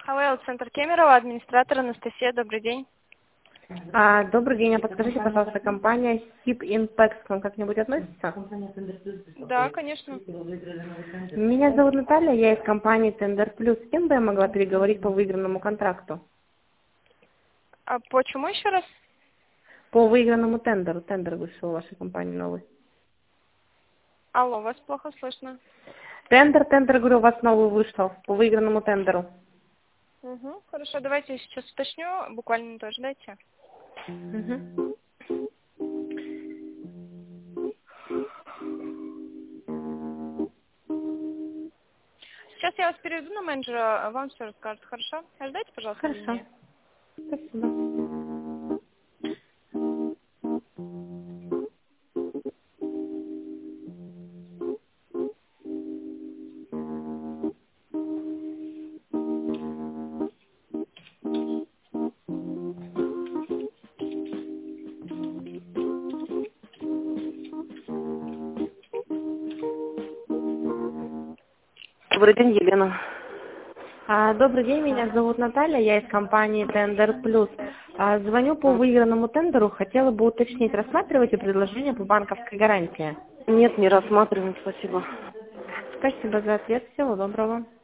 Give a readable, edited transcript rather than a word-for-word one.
ХВЛ, центр Кемерово, администратор Анастасия, добрый день. Добрый день, а подскажите, пожалуйста, компания SIP Impex к вам как-нибудь относится? Да, конечно. Меня зовут Наталья, я из компании Tender Plus. С кем бы я могла переговорить по выигранному контракту? А почему еще раз? По выигранному тендеру. Тендер вышел в вашей компании новый. Алло, вас плохо слышно. Тендер, говорю, у вас новый вышел по выигранному тендеру. Угу, хорошо, давайте я сейчас уточню, буквально тоже дайте. Мгм. Сейчас я вас переведу на менеджера, а вам все расскажут, хорошо? Ждайте, пожалуйста, на Хорошо. линии. Спасибо. Добрый день, Елена. Добрый день, меня зовут Наталья, я из компании Tender Plus. Звоню по выигранному тендеру, хотела бы уточнить, рассматриваете предложение по банковской гарантии? Нет, не рассматриваем, спасибо. Спасибо за ответ, всего доброго.